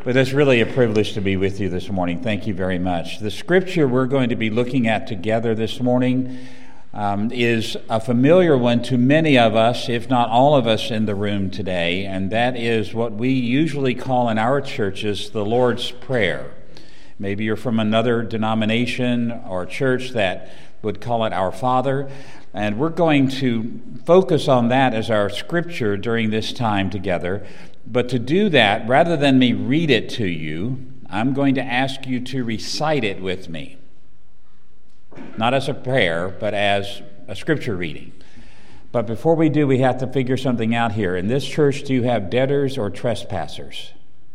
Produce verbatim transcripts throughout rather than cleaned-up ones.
But it's really a privilege to be with you this morning. Thank you very much. The scripture we're going to be looking at together this morning um, is a familiar one to many of us, if not all of us in the room today, and that is what we usually call in our churches the Lord's Prayer. Maybe you're from another denomination or church that would call it Our Father, and we're going to focus on that as our scripture during this time together. But to do that, rather than me read it to you, I'm going to ask you to recite it with me. Not as a prayer, but as a scripture reading. But before we do, we have to figure something out here. In this church, do you have debtors or trespassers?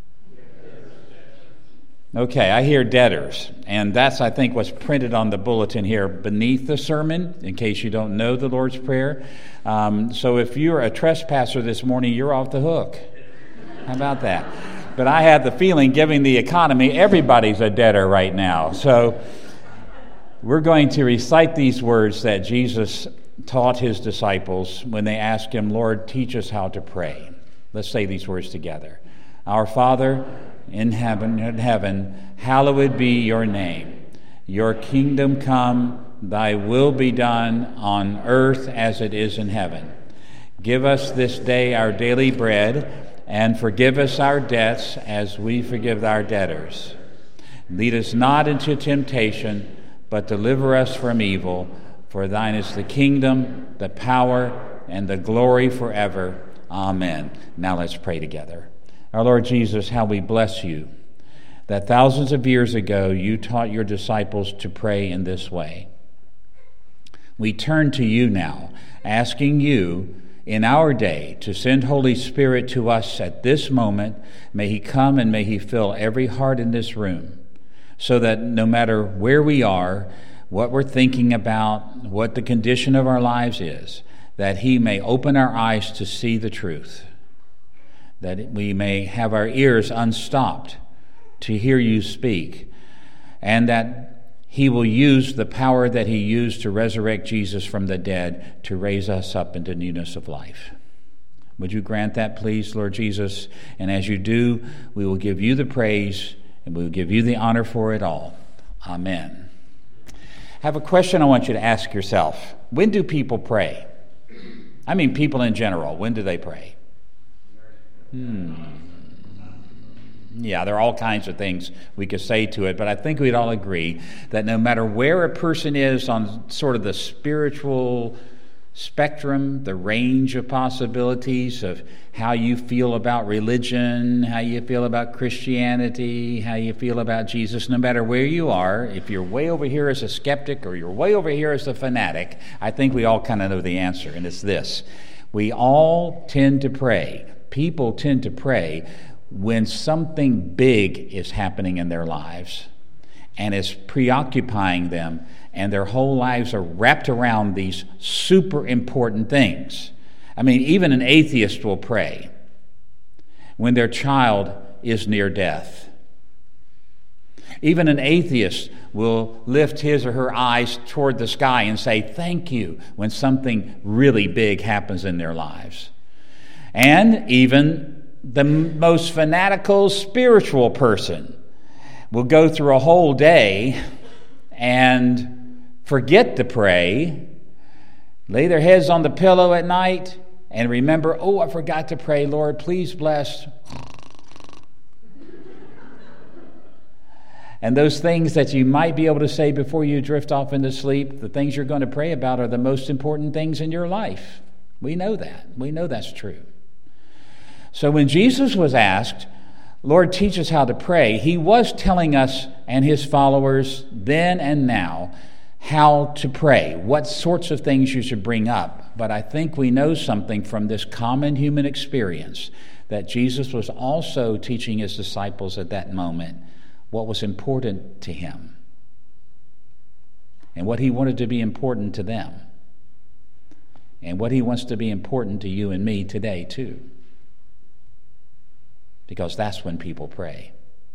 Okay, I hear debtors, and that's, I think, what's printed on the bulletin here beneath the sermon, in case you don't know the Lord's Prayer. Um, so if you're a trespasser this morning, you're off the hook. How about that? But I have the feeling, given the economy, everybody's a debtor right now. So we're going to recite these words that Jesus taught his disciples when they asked him, Lord, teach us how to pray. Let's say these words together. Our Father in heaven, in heaven, hallowed be your name. Your kingdom come, thy will be done on earth as it is in heaven. Give us this day our daily bread, and forgive us our debts as we forgive our debtors. Lead us not into temptation, but deliver us from evil. For thine is the kingdom, the power, and the glory forever. Amen. Now let's pray together. Our Lord Jesus, how we bless you that thousands of years ago you taught your disciples to pray in this way. We turn to you now, asking you in our day to send Holy Spirit to us at this moment. May he come and may he fill every heart in this room so that no matter where we are, what we're thinking about, what the condition of our lives is, that he may open our eyes to see the truth, that we may have our ears unstopped to hear you speak, and that he will use the power that he used to resurrect Jesus from the dead to raise us up into newness of life. Would you grant that, please, Lord Jesus? And as you do, we will give you the praise and we will give you the honor for it all. Amen. I have a question I want you to ask yourself. When do people pray? I mean people in general. When do they pray? Hmm. Yeah, there are all kinds of things we could say to it, but I think we'd all agree that no matter where a person is on sort of the spiritual spectrum, the range of possibilities of how you feel about religion, how you feel about Christianity, how you feel about Jesus, no matter where you are, if you're way over here as a skeptic or you're way over here as a fanatic, I think we all kind of know the answer, and it's this. We all tend to pray. People tend to pray when something big is happening in their lives and is preoccupying them, and their whole lives are wrapped around these super important things. I mean, even an atheist will pray when their child is near death. Even an atheist will lift his or her eyes toward the sky and say, thank you, when something really big happens in their lives. And even the most fanatical spiritual person will go through a whole day and forget to pray, lay their heads on the pillow at night, and remember, oh, I forgot to pray, Lord, please bless. And those things that you might be able to say before you drift off into sleep, the things you're going to pray about are the most important things in your life. We know that. We know that's true. So when Jesus was asked, Lord, teach us how to pray, he was telling us and his followers then and now how to pray, what sorts of things you should bring up. But I think we know something from this common human experience that Jesus was also teaching his disciples at that moment what was important to him and what he wanted to be important to them and what he wants to be important to you and me today too. Because that's when people pray.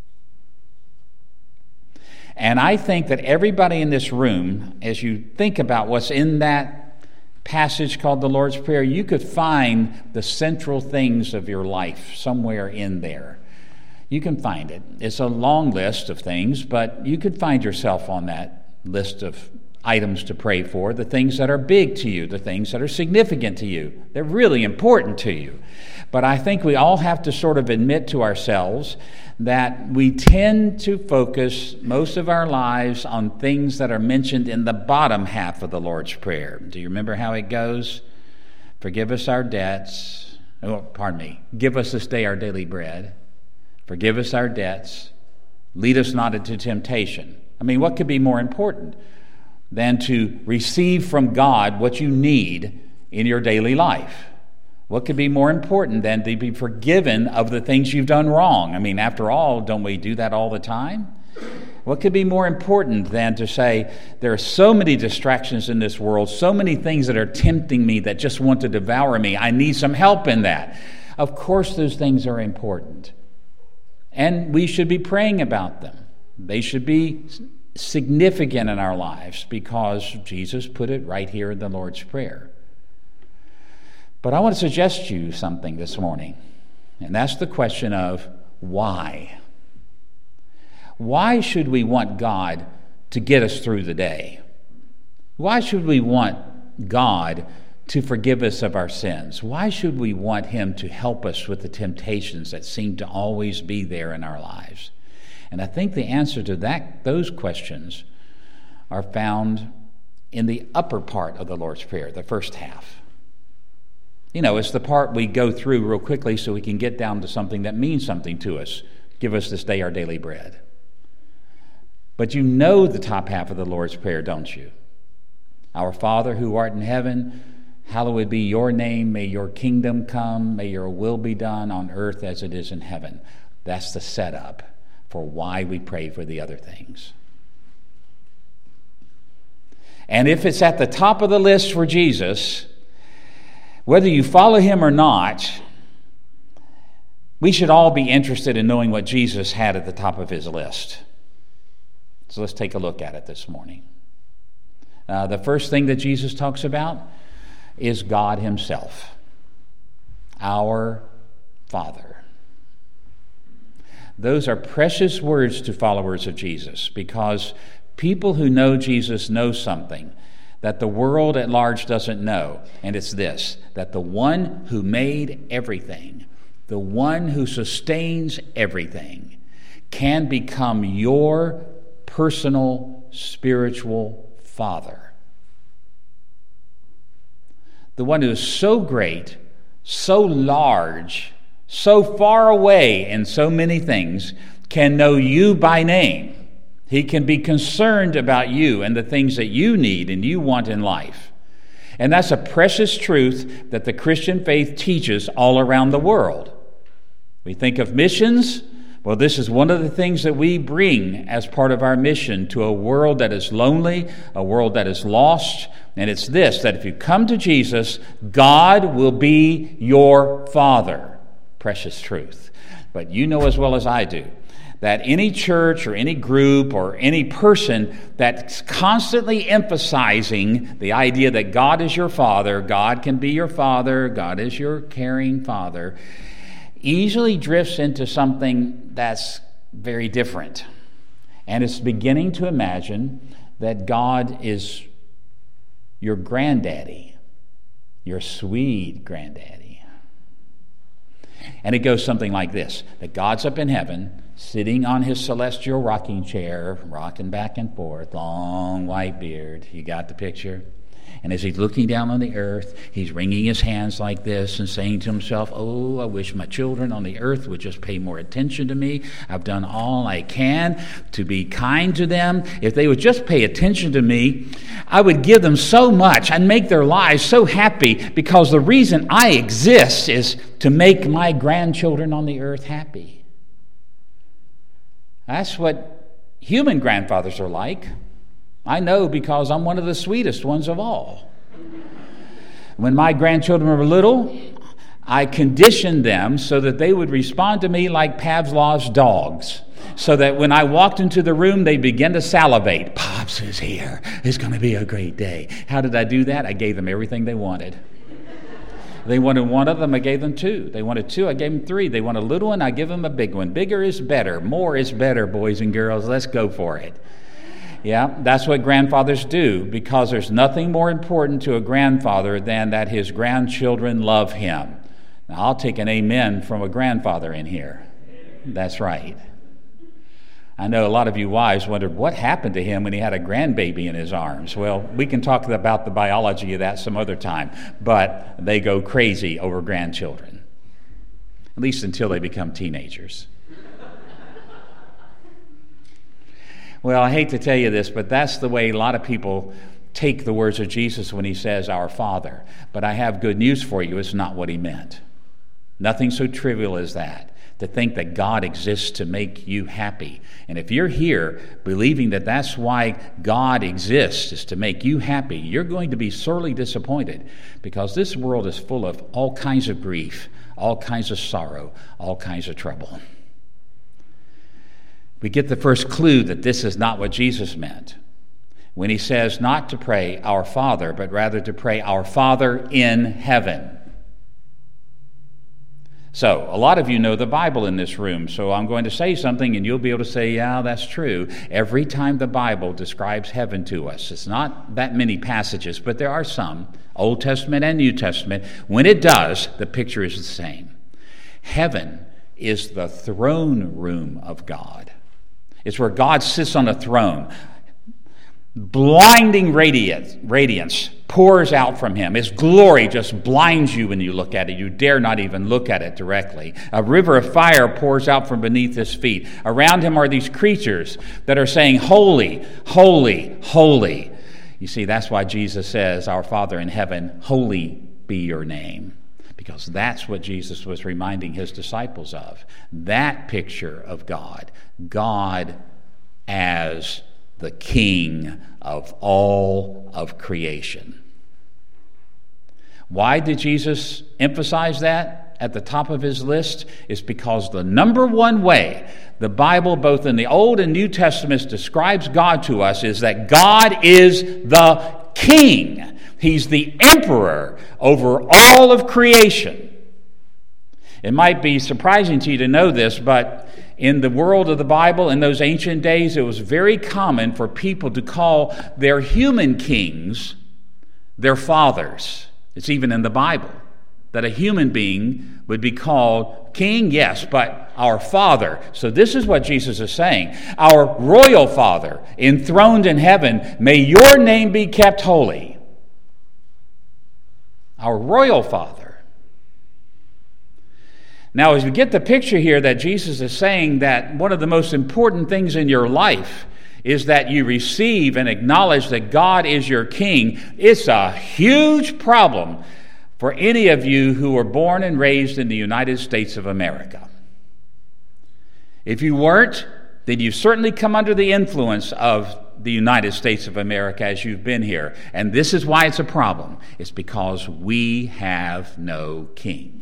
And I think that everybody in this room, as you think about what's in that passage called the Lord's Prayer, you could find the central things of your life somewhere in there. You can find it. It's a long list of things, but you could find yourself on that list of items to pray for, the things that are big to you, the things that are significant to you. They're really important to you. But I think we all have to sort of admit to ourselves that we tend to focus most of our lives on things that are mentioned in the bottom half of the Lord's Prayer. Do you remember how it goes? Forgive us our debts. Oh, pardon me. Give us this day our daily bread. Forgive us our debts. Lead us not into temptation. I mean, what could be more important than to receive from God what you need in your daily life? What could be more important than to be forgiven of the things you've done wrong? I mean, after all, don't we do that all the time? What could be more important than to say, there are so many distractions in this world, so many things that are tempting me that just want to devour me. I need some help in that. Of course, those things are important. And we should be praying about them. They should be significant in our lives because Jesus put it right here in the Lord's Prayer. But I want to suggest to you something this morning, and that's the question of why. Why should we want God to get us through the day? Why should we want God to forgive us of our sins? Why should we want Him to help us with the temptations that seem to always be there in our lives? And I think the answer to that, those questions are found in the upper part of the Lord's Prayer, the first half. You know, it's the part we go through real quickly so we can get down to something that means something to us. Give us this day our daily bread. But you know the top half of the Lord's Prayer, don't you? Our Father who art in heaven, hallowed be your name. May your kingdom come. May your will be done on earth as it is in heaven. That's the setup for why we pray for the other things. And if it's at the top of the list for Jesus, whether you follow Him or not, we should all be interested in knowing what Jesus had at the top of His list. So let's take a look at it this morning. Uh, the first thing that Jesus talks about is God Himself, our Father. Those are precious words to followers of Jesus because people who know Jesus know something that the world at large doesn't know, and it's this, that the one who made everything, the one who sustains everything, can become your personal spiritual father. The one who is so great, so large, so far away in so many things, can know you by name. He can be concerned about you and the things that you need and you want in life. And that's a precious truth that the Christian faith teaches all around the world. We think of missions. Well, this is one of the things that we bring as part of our mission to a world that is lonely, a world that is lost. And it's this, that if you come to Jesus, God will be your Father. Precious truth. But you know as well as I do that any church or any group or any person that's constantly emphasizing the idea that God is your Father, God can be your Father, God is your caring Father, easily drifts into something that's very different. And it's beginning to imagine that God is your granddaddy, your sweet granddaddy. And it goes something like this, that God's up in heaven, sitting on His celestial rocking chair, rocking back and forth, long white beard. You got the picture? And as He's looking down on the earth, He's wringing His hands like this and saying to Himself, oh, I wish my children on the earth would just pay more attention to me. I've done all I can to be kind to them. If they would just pay attention to me, I would give them so much. I'd make their lives so happy because the reason I exist is to make my grandchildren on the earth happy. That's what human grandfathers are like. I know because I'm one of the sweetest ones of all. When my grandchildren were little, I conditioned them so that they would respond to me like Pavlov's dogs. So that when I walked into the room, they began to salivate. Pops is here. It's going to be a great day. How did I do that? I gave them everything they wanted. They wanted one of them, I gave them two. They wanted two, I gave them three. They want a little one, I give them a big one. Bigger is better. More is better, boys and girls. Let's go for it. Yeah, that's what grandfathers do, because there's nothing more important to a grandfather than that his grandchildren love him. Now, I'll take an amen from a grandfather in here. That's right. I know a lot of you wives wondered what happened to him when he had a grandbaby in his arms. Well, we can talk about the biology of that some other time, but they go crazy over grandchildren, at least until they become teenagers. Well, I hate to tell you this, but that's the way a lot of people take the words of Jesus when he says, our Father. But I have good news for you. It's not what he meant. Nothing so trivial as that. To think that God exists to make you happy. And if you're here believing that that's why God exists, is to make you happy, you're going to be sorely disappointed, because this world is full of all kinds of grief, all kinds of sorrow, all kinds of trouble. We get the first clue that this is not what Jesus meant when he says not to pray our Father, but rather to pray our Father in heaven. So, a lot of you know the Bible in this room, so I'm going to say something and you'll be able to say, yeah, that's true. Every time the Bible describes heaven to us, it's not that many passages, but there are some, Old Testament and New Testament. When it does, the picture is the same. Heaven is the throne room of God. It's where God sits on a throne. Blinding radiance, radiance pours out from him. His glory just blinds you when you look at it. You dare not even look at it directly. A river of fire pours out from beneath his feet. Around him are these creatures that are saying, holy, holy, holy. You see, that's why Jesus says, our Father in heaven, holy be your name. Because that's what Jesus was reminding his disciples of. That picture of God. God as the King of all of creation. Why did Jesus emphasize that at the top of his list? It's because the number one way the Bible, both in the Old and New Testaments, describes God to us is that God is the King. He's the emperor over all of creation. It might be surprising to you to know this, but in the world of the Bible, in those ancient days, it was very common for people to call their human kings their fathers. It's even in the Bible that a human being would be called king, yes, but our Father. So this is what Jesus is saying. Our royal Father, enthroned in heaven, may your name be kept holy. Our royal Father. Now, as you get the picture here that Jesus is saying that one of the most important things in your life is that you receive and acknowledge that God is your King, it's a huge problem for any of you who were born and raised in the United States of America. If you weren't, then you've certainly come under the influence of the United States of America as you've been here. And this is why it's a problem. It's because we have no king.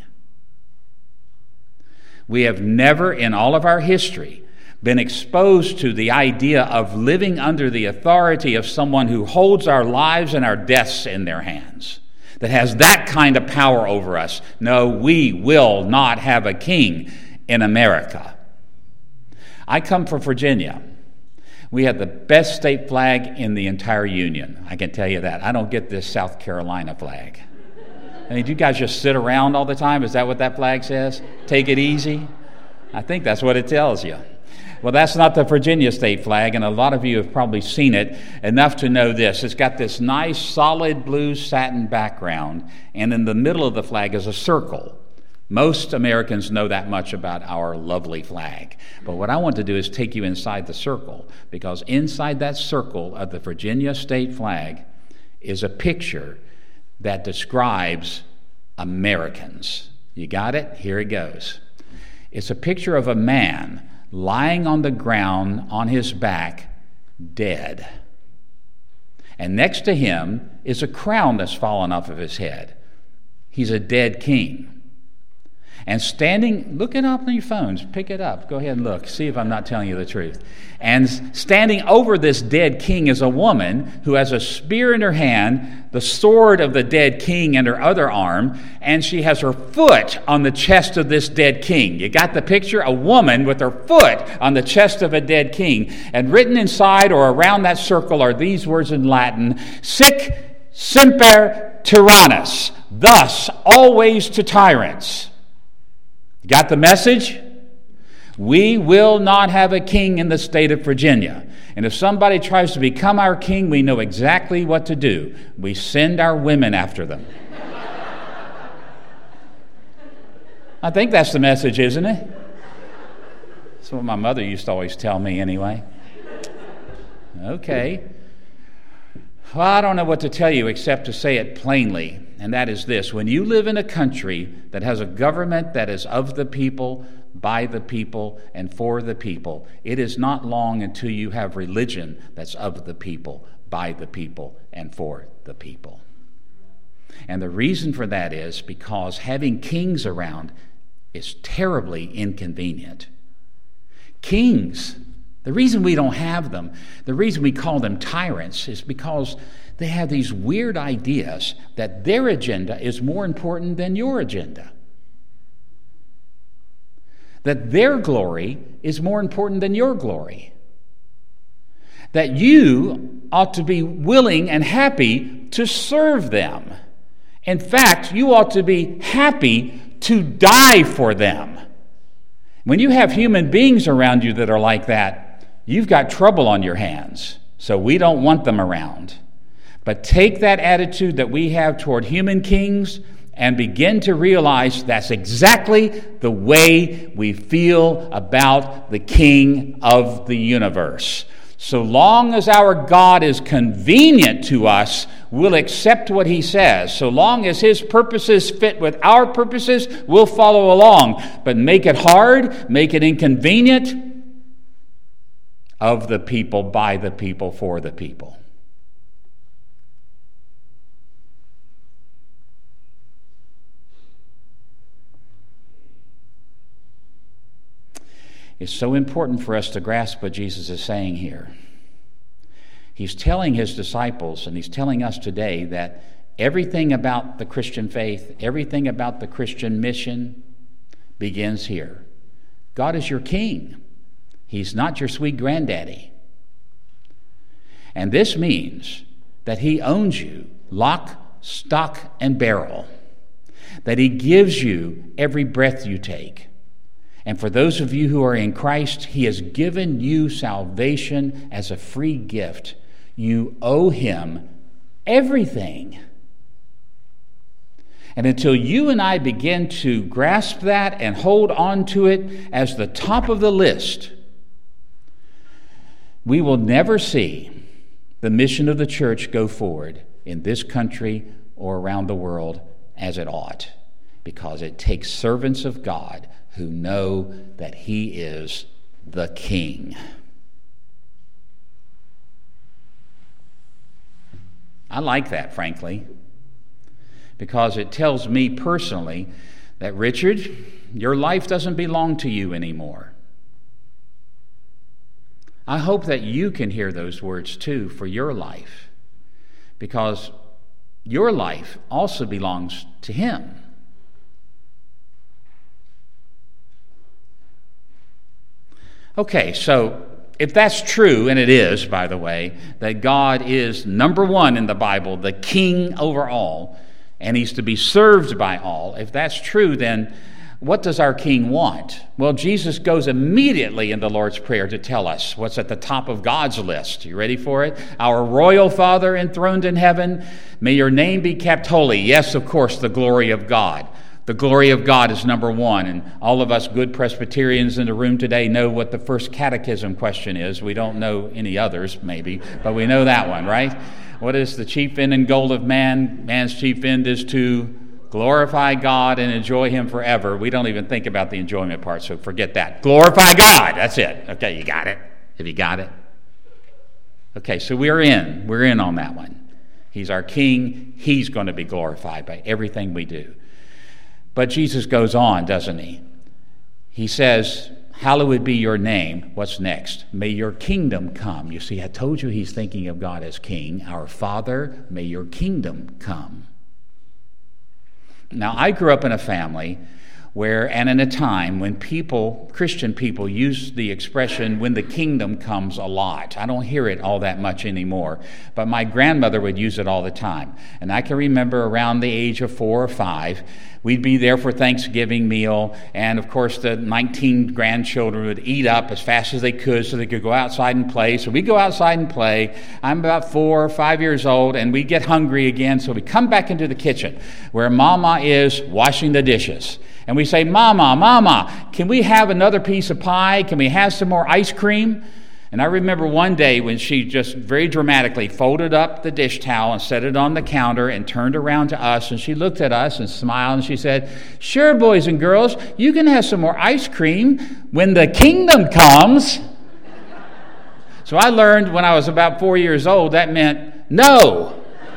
We have never in all of our history been exposed to the idea of living under the authority of someone who holds our lives and our deaths in their hands, that has that kind of power over us. No, we will not have a king in America. I come from Virginia. We have the best state flag in the entire Union. I can tell you that. I don't get this South Carolina flag. I mean, do you guys just sit around all the time? Is that what that flag says? Take it easy? I think that's what it tells you. Well, that's not the Virginia state flag, and a lot of you have probably seen it enough to know this. It's got this nice, solid blue satin background, and in the middle of the flag is a circle. Most Americans know that much about our lovely flag. But what I want to do is take you inside the circle, because inside that circle of the Virginia state flag is a picture that describes Americans. You got it? Here it goes. It's a picture of a man lying on the ground on his back, dead. And next to him is a crown that's fallen off of his head. He's a dead king. And standing, look it up on your phones, pick it up, go ahead and look, see if I'm not telling you the truth. And standing over this dead king is a woman who has a spear in her hand, the sword of the dead king in her other arm, and she has her foot on the chest of this dead king. You got the picture? A woman with her foot on the chest of a dead king. And written inside or around that circle are these words in Latin, Sic semper tyrannus, thus always to tyrants. Got the message? We will not have a king in the state of Virginia. And if somebody tries to become our king, we know exactly what to do. We send our women after them. I think that's the message, isn't it? That's what my mother used to always tell me anyway. Okay. Well, I don't know what to tell you except to say it plainly, and that is this. When you live in a country that has a government that is of the people, by the people, and for the people, it is not long until you have religion that's of the people, by the people, and for the people. And the reason for that is because having kings around is terribly inconvenient. Kings, the reason we don't have them, the reason we call them tyrants is because they have these weird ideas that their agenda is more important than your agenda. That their glory is more important than your glory. That you ought to be willing and happy to serve them. In fact, you ought to be happy to die for them. When you have human beings around you that are like that, you've got trouble on your hands, so we don't want them around. But take that attitude that we have toward human kings and begin to realize that's exactly the way we feel about the King of the universe. So long as our God is convenient to us, we'll accept what he says. So long as his purposes fit with our purposes, we'll follow along. But make it hard, make it inconvenient, of the people, by the people, for the people. It's so important for us to grasp what Jesus is saying here. He's telling his disciples, and he's telling us today, that everything about the Christian faith, everything about the Christian mission begins here. God is your king. He's not your sweet granddaddy. And this means that he owns you, lock, stock, and barrel. That he gives you every breath you take. And for those of you who are in Christ, he has given you salvation as a free gift. You owe him everything. And until you and I begin to grasp that and hold on to it as the top of the list, we will never see the mission of the church go forward in this country or around the world as it ought, because it takes servants of God who know that he is the King. I like that, frankly, because it tells me personally that, Richard, your life doesn't belong to you anymore. I hope that you can hear those words too for your life, because your life also belongs to him. Okay, so if that's true, and it is, by the way, that God is number one in the Bible, the king over all, and he's to be served by all, if that's true, then what does our king want? Well, Jesus goes immediately in the Lord's Prayer to tell us what's at the top of God's list. You ready for it? Our royal Father enthroned in heaven, may your name be kept holy. Yes, of course, the glory of God. The glory of God is number one, and all of us good Presbyterians in the room today know what the first catechism question is. We don't know any others, maybe, but we know that one, right? What is the chief end and goal of man? Man's chief end is to glorify God and enjoy him forever. We don't even think about the enjoyment part, so forget that. Glorify God, that's it. Okay, you got it? Have you got it? Okay, so we're in. We're in on that one. He's our king. He's going to be glorified by everything we do. But Jesus goes on, doesn't he? He says, hallowed be your name. What's next? May your kingdom come. You see, I told you he's thinking of God as king. Our Father, may your kingdom come. Now, I grew up in a family where, and in a time when people, Christian people, use the expression, when the kingdom comes, a lot. I don't hear it all that much anymore, but my grandmother would use it all the time. And I can remember around the age of four or five, we'd be there for Thanksgiving meal, and of course the nineteen grandchildren would eat up as fast as they could so they could go outside and play. So we'd go outside and play. I'm about four or five years old, and we'd get hungry again, so we come back into the kitchen where Mama is washing the dishes. And we say, Mama, Mama, can we have another piece of pie? Can we have some more ice cream? And I remember one day when she just very dramatically folded up the dish towel and set it on the counter and turned around to us, and she looked at us and smiled and she said, sure, boys and girls, you can have some more ice cream when the kingdom comes. So I learned when I was about four years old that meant no.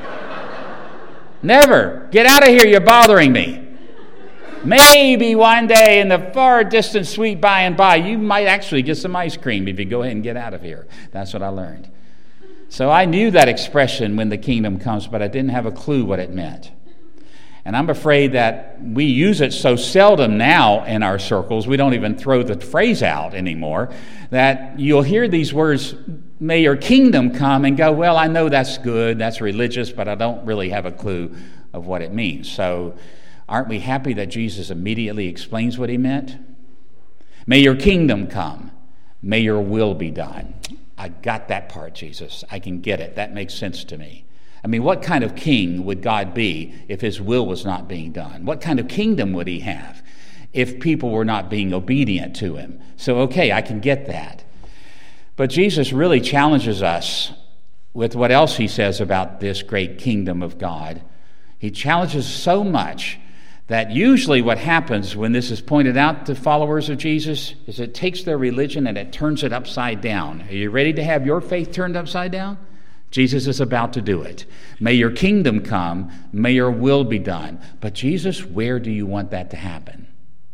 Never. Get out of here, you're bothering me. Maybe one day in the far distant sweet by and by, you might actually get some ice cream if you go ahead and get out of here. That's what I learned. So I knew that expression, when the kingdom comes, but I didn't have a clue what it meant. And I'm afraid that we use it so seldom now in our circles, we don't even throw the phrase out anymore, that you'll hear these words, may your kingdom come, and go, well, I know that's good, that's religious, but I don't really have a clue of what it means. So aren't we happy that Jesus immediately explains what he meant? May your kingdom come. May your will be done. I got that part, Jesus. I can get it. That makes sense to me. I mean, what kind of king would God be if his will was not being done? What kind of kingdom would he have if people were not being obedient to him? So, okay, I can get that. But Jesus really challenges us with what else he says about this great kingdom of God. He challenges so much that usually what happens when this is pointed out to followers of Jesus is it takes their religion and it turns it upside down. Are you ready to have your faith turned upside down? Jesus is about to do it. May your kingdom come, may your will be done. But Jesus, where do you want that to happen?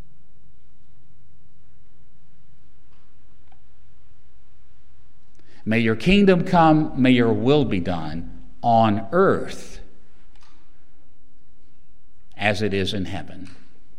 May your kingdom come, may your will be done on earth as it is in heaven.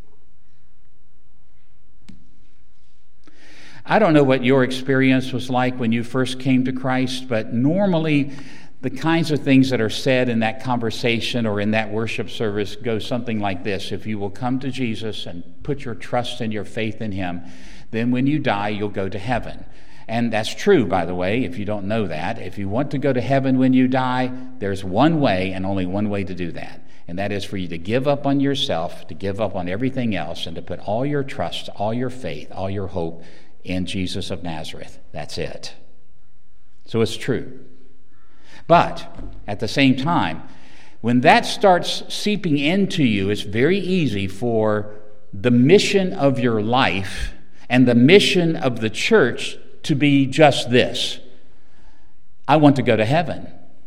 I don't know what your experience was like when you first came to Christ, but normally the kinds of things that are said in that conversation or in that worship service go something like this. If you will come to Jesus and put your trust and your faith in him, then when you die, you'll go to heaven. And that's true, by the way, if you don't know that. If you want to go to heaven when you die, there's one way and only one way to do that. And that is for you to give up on yourself, to give up on everything else, and to put all your trust, all your faith, all your hope in Jesus of Nazareth. That's it. So it's true. But at the same time, when that starts seeping into you, it's very easy for the mission of your life and the mission of the church to be just this. I want to go to heaven.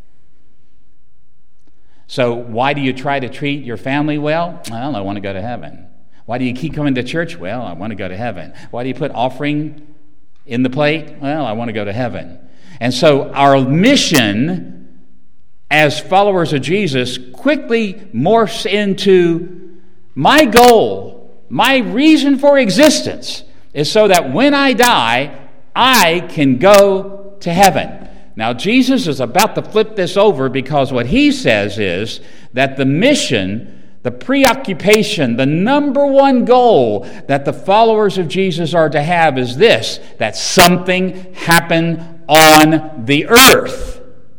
So why do you try to treat your family well? Well, I want to go to heaven. Why do you keep coming to church? Well, I want to go to heaven. Why do you put offering in the plate? Well, I want to go to heaven. And so our mission as followers of Jesus quickly morphs into my goal, my reason for existence is so that when I die, I can go to heaven. Now, Jesus is about to flip this over because what he says is that the mission, the preoccupation, the number one goal that the followers of Jesus are to have is this, that something happen on the earth.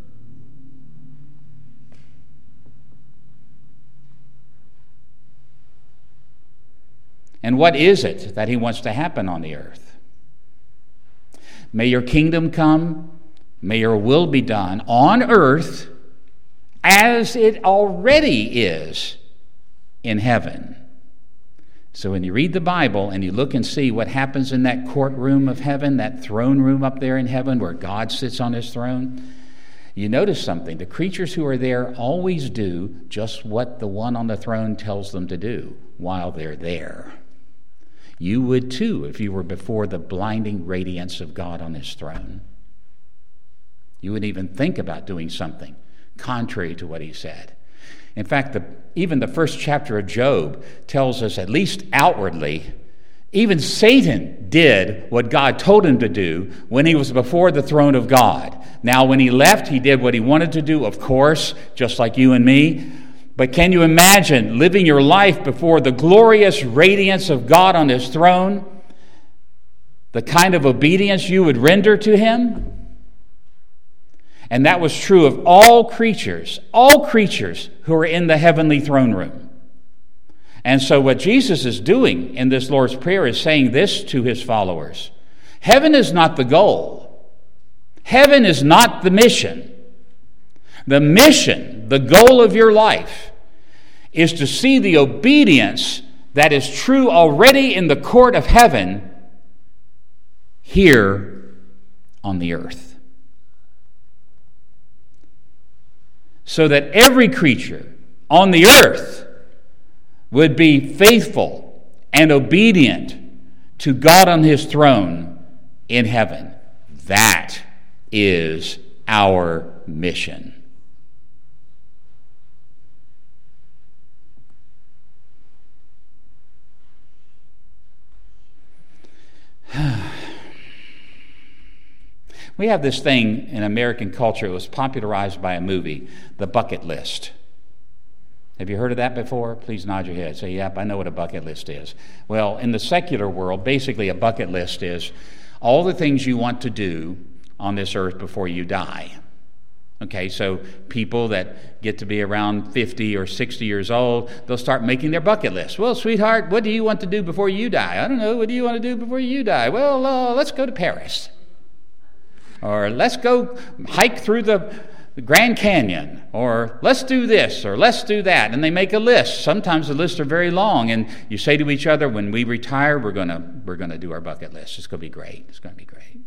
And what is it that he wants to happen on the earth? May your kingdom come, may your will be done on earth as it already is in heaven. So when you read the Bible and you look and see what happens in that courtroom of heaven, that throne room up there in heaven where God sits on his throne, you notice something. The creatures who are there always do just what the one on the throne tells them to do. while they're there. You would too if you were before the blinding radiance of God on his throne. You wouldn't even think about doing something contrary to what he said. In fact, the, even the first chapter of Job tells us, at least outwardly, even Satan did what God told him to do when he was before the throne of God. Now, when he left, he did what he wanted to do, of course, just like you and me. But can you imagine living your life before the glorious radiance of God on his throne? The kind of obedience you would render to him? And that was true of all creatures, all creatures who are in the heavenly throne room. And so what Jesus is doing in this Lord's Prayer is saying this to his followers. Heaven is not the goal. Heaven is not the mission. The mission, the goal of your life, is to see the obedience that is true already in the court of heaven here on the earth. So that every creature on the earth would be faithful and obedient to God on his throne in heaven. That is our mission. We have this thing in American culture. It was popularized by a movie, The Bucket List. Have you heard of that before? Please nod your head. Say, yep, I know what a bucket list is. Well, in the secular world, basically a bucket list is all the things you want to do on this earth before you die. Okay, so people that get to be around fifty or sixty years old, they'll start making their bucket list. Well, sweetheart, what do you want to do before you die? I don't know. What do you want to do before you die? Well, uh, let's go to Paris. Or let's go hike through the Grand Canyon. Or let's do this, or let's do that. And they make a list. Sometimes the lists are very long. And you say to each other, when we retire, we're going to we're going to do our bucket list. It's going to be great. It's going to be great.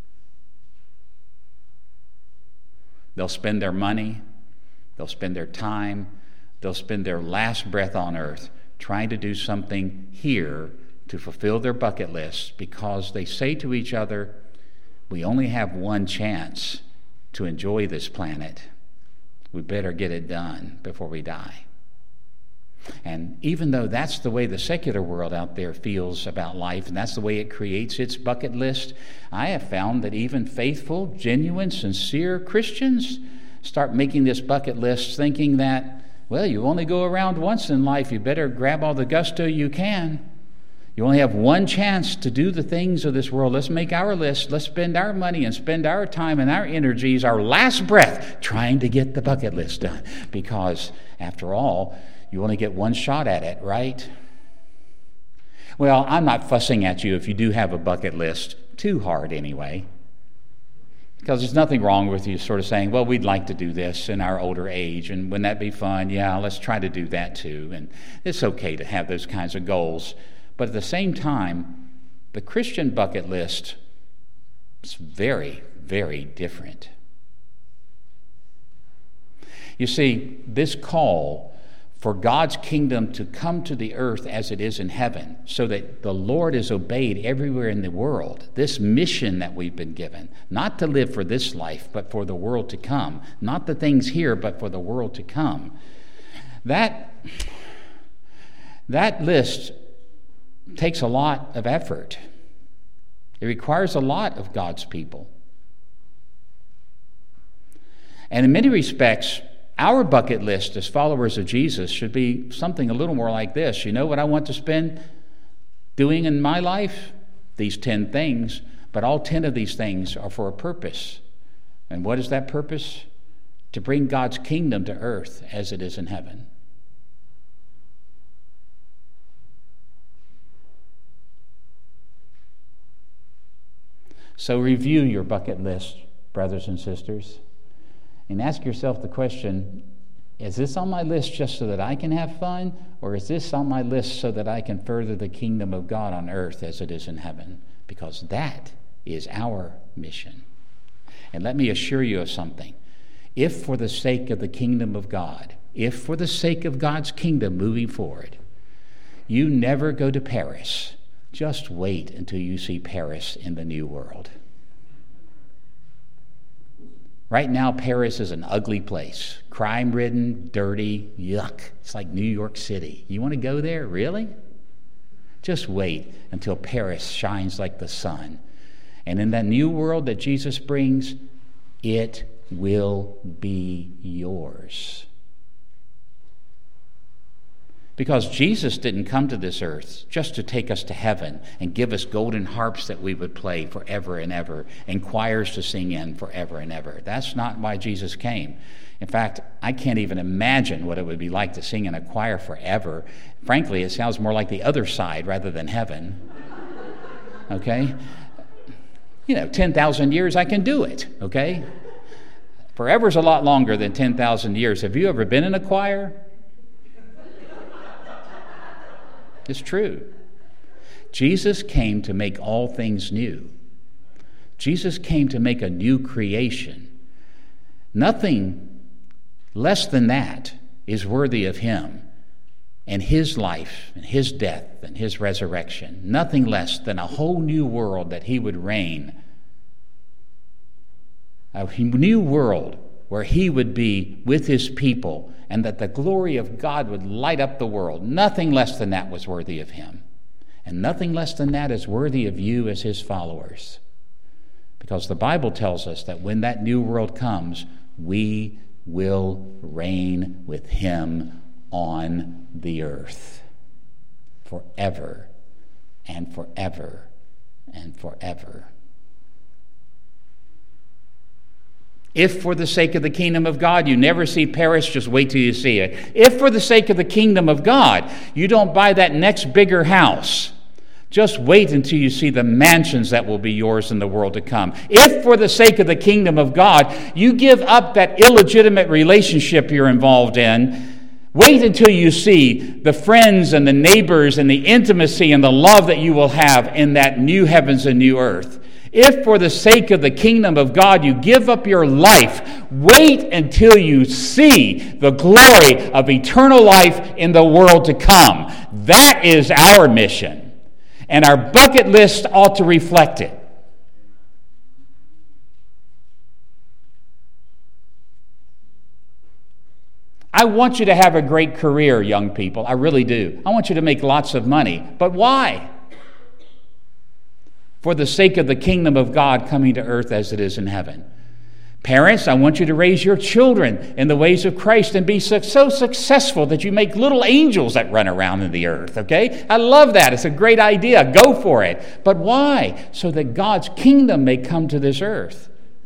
They'll spend their money. They'll spend their time. They'll spend their last breath on earth trying to do something here to fulfill their bucket list, because they say to each other, we only have one chance to enjoy this planet. We better get it done before we die. And even though that's the way the secular world out there feels about life, and that's the way it creates its bucket list, I have found that even faithful, genuine, sincere Christians start making this bucket list thinking that, well, you only go around once in life. You better grab all the gusto you can. You only have one chance to do the things of this world. Let's make our list. Let's spend our money and spend our time and our energies, our last breath, trying to get the bucket list done. Because, after all, you only get one shot at it, right? Well, I'm not fussing at you if you do have a bucket list. Too hard, anyway. Because there's nothing wrong with you sort of saying, well, we'd like to do this in our older age, and wouldn't that be fun? Yeah, let's try to do that too. And it's okay to have those kinds of goals. But at the same time, the Christian bucket list is very, very different. You see, this call for God's kingdom to come to the earth as it is in heaven, so that the Lord is obeyed everywhere in the world, this mission that we've been given, not to live for this life, but for the world to come, not the things here, but for the world to come, that, that list takes a lot of effort. It requires a lot of God's people. And in many respects, our bucket list as followers of Jesus should be something a little more like this. You know what I want to spend doing in my life? These ten things. But all ten of these things are for a purpose. And what is that purpose? To bring God's kingdom to earth as it is in heaven. So review your bucket list, brothers and sisters, and ask yourself the question, is this on my list just so that I can have fun, or is this on my list so that I can further the kingdom of God on earth as it is in heaven? Because that is our mission. And let me assure you of something. If for the sake of the kingdom of God, if for the sake of God's kingdom moving forward, You never go to Paris. Just wait until you see Paris in the new world. Right now, Paris is an ugly place. Crime-ridden, dirty, yuck. It's like New York City. You want to go there? Really? Just wait until Paris shines like the sun. And in that new world that Jesus brings, it will be yours. Because Jesus didn't come to this earth just to take us to heaven and give us golden harps that we would play forever and ever and choirs to sing in forever and ever. That's not why Jesus came. In fact, I can't even imagine what it would be like to sing in a choir forever. Frankly, it sounds more like the other side rather than heaven. Okay? You know, ten thousand years, I can do it. Okay? Forever's a lot longer than ten thousand years. Have you ever been in a choir? It's true. Jesus came to make all things new. Jesus came to make a new creation. Nothing less than that is worthy of him and his life and his death and his resurrection. Nothing less than a whole new world that he would reign. A new world where he would be with his people and that the glory of God would light up the world. Nothing less than that was worthy of him. And nothing less than that is worthy of you as his followers. Because the Bible tells us that when that new world comes, we will reign with him on the earth forever and forever and forever. If for the sake of the kingdom of God you never see Paris, just wait till you see it. If for the sake of the kingdom of God you don't buy that next bigger house, just wait until you see the mansions that will be yours in the world to come. If for the sake of the kingdom of God you give up that illegitimate relationship you're involved in, wait until you see the friends and the neighbors and the intimacy and the love that you will have in that new heavens and new earth. If for the sake of the kingdom of God you give up your life, wait until you see the glory of eternal life in the world to come. That is our mission, and our bucket list ought to reflect it. I want you to have a great career, young people. I really do. I want you to make lots of money. But why? For the sake of the kingdom of God coming to earth as it is in heaven. Parents, I want you to raise your children in the ways of Christ and be so, so successful that you make little angels that run around in the earth, okay? I love that. It's a great idea. Go for it. But why? So that God's kingdom may come to this earth.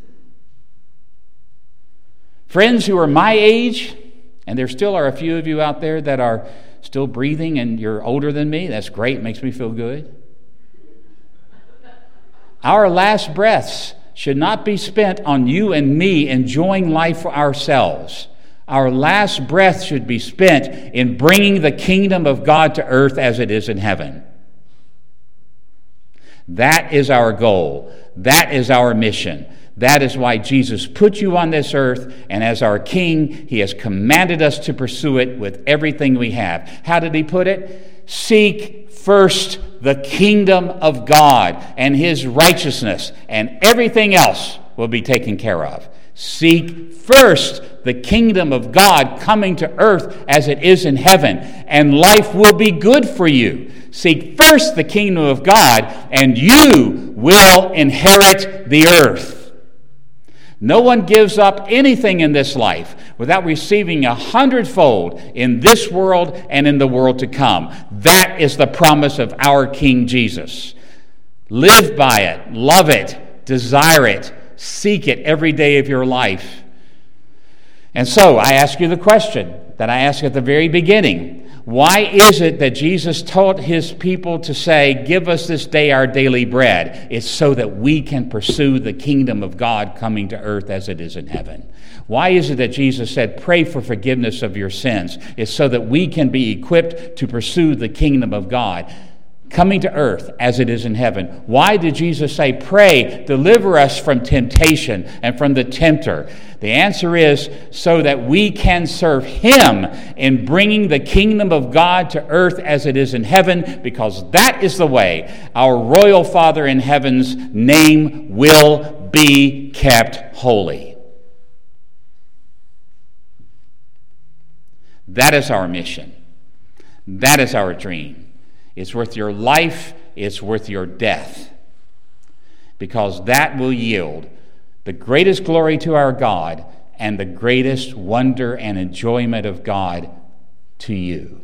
Friends who are my age, and there still are a few of you out there that are still breathing and you're older than me. That's great. Makes me feel good. Our last breaths should not be spent on you and me enjoying life for ourselves. Our last breath should be spent in bringing the kingdom of God to earth as it is in heaven. That is our goal. That is our mission. That is why Jesus put you on this earth, and as our King, he has commanded us to pursue it with everything we have. How did he put it? Seek first the kingdom of God and his righteousness, and everything else will be taken care of. Seek first the kingdom of God coming to earth as it is in heaven, and life will be good for you. Seek first the kingdom of God, and you will inherit the earth. No one gives up anything in this life without receiving a hundredfold in this world and in the world to come. That is the promise of our King Jesus. Live by it, love it, desire it, seek it every day of your life. And so I ask you the question that I asked at the very beginning. Why is it that Jesus taught his people to say, give us this day our daily bread? It's so that we can pursue the kingdom of God coming to earth as it is in heaven. Why is it that Jesus said, pray for forgiveness of your sins? It's so that we can be equipped to pursue the kingdom of God coming to earth as it is in heaven. Why did Jesus say, pray, deliver us from temptation and from the tempter? The answer is so that we can serve him in bringing the kingdom of God to earth as it is in heaven, because that is the way our royal Father in heaven's name will be kept holy. That is our mission. That is our dream. It's worth your life, it's worth your death, because that will yield the greatest glory to our God and the greatest wonder and enjoyment of God to you.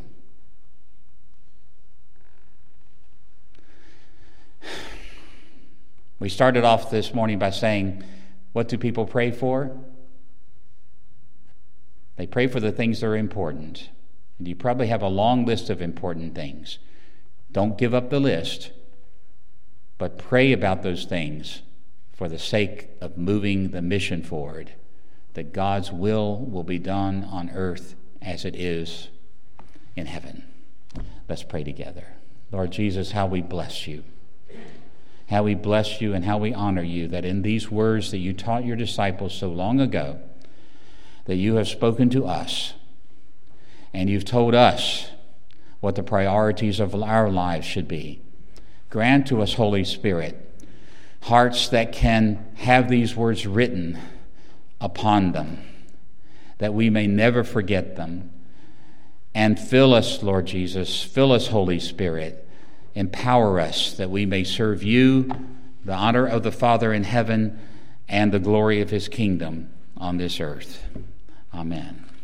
We started off this morning by saying, what do people pray for? They pray for the things that are important. And you probably have a long list of important things. Don't give up the list, but pray about those things for the sake of moving the mission forward, that God's will will be done on earth as it is in heaven. Let's pray together. Lord Jesus, how we bless you. How we bless you and how we honor you, that in these words that you taught your disciples so long ago, that you have spoken to us, and you've told us what the priorities of our lives should be. Grant to us, Holy Spirit, hearts that can have these words written upon them, that we may never forget them. And fill us, Lord Jesus, fill us, Holy Spirit. Empower us that we may serve you, the honor of the Father in heaven, and the glory of his kingdom on this earth. Amen.